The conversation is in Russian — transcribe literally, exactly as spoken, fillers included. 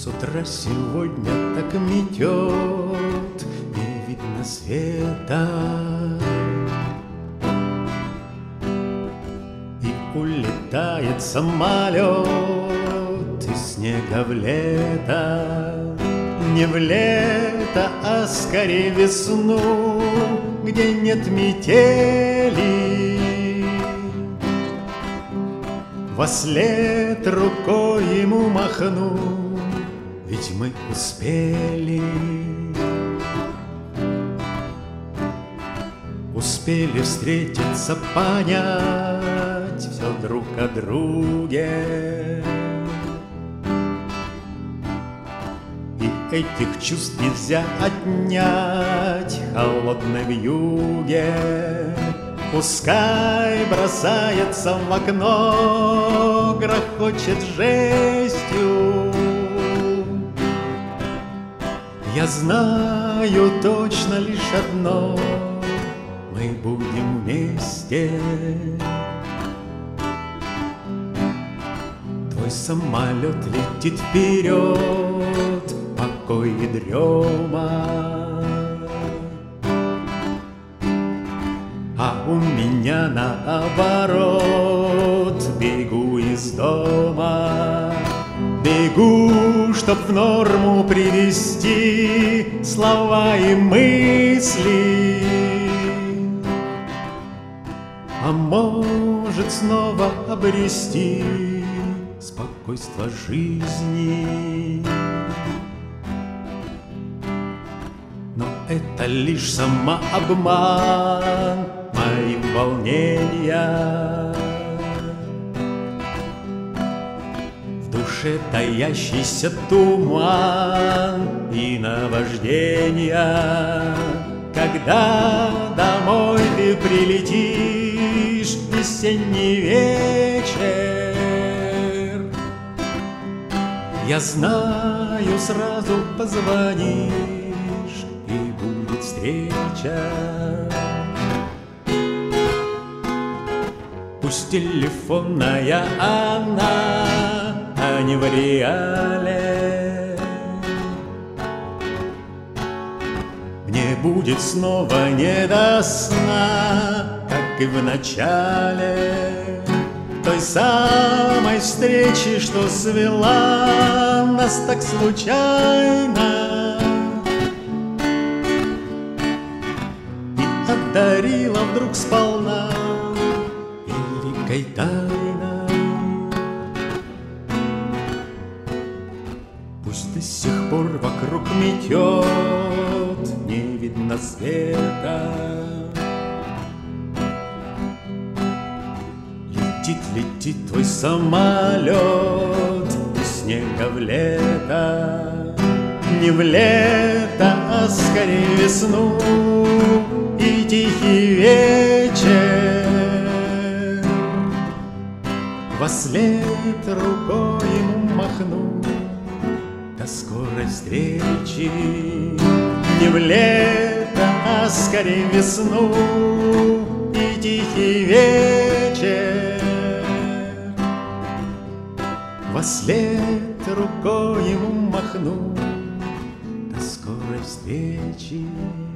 С утра сегодня так метет, не видно света, и улетает самолет из снега в лето. Не в лето, а скорее весну, где нет метели. Вослед рукой ему махну, ведь мы успели. Успели встретиться, понять все друг о друге. И этих чувств нельзя отнять холодной вьюге. Пускай бросается в окно, грохочет жестью. Я знаю точно лишь одно: мы будем вместе. Твой самолет летит вперед, покой и дрема, а у меня наоборот, бегу из дома. Бегу, чтоб в норму привести слова и мысли, а может снова обрести спокойство жизни. Но это лишь самообман, мои волнения. В душе таящийся туман и наваждения. Когда домой ты прилетишь, весенний вечер, я знаю, сразу позвонишь, и будет встреча. Пусть телефонная она, а не в реале. Мне будет снова не до сна, как и в начале той самой встречи, что свела нас так случайно и одарила вдруг сполна великой тайной. Пусть до сих пор вокруг метет, не видно света. Летит, летит твой самолет из снега в лето. Не в лето, а скорее весну и тихий вечер. Вослед рукой ему махну, до скорой встречи. Не в лето, а скорее весну и тихий вечер. Вослед рукой ему махну, до скорой встречи.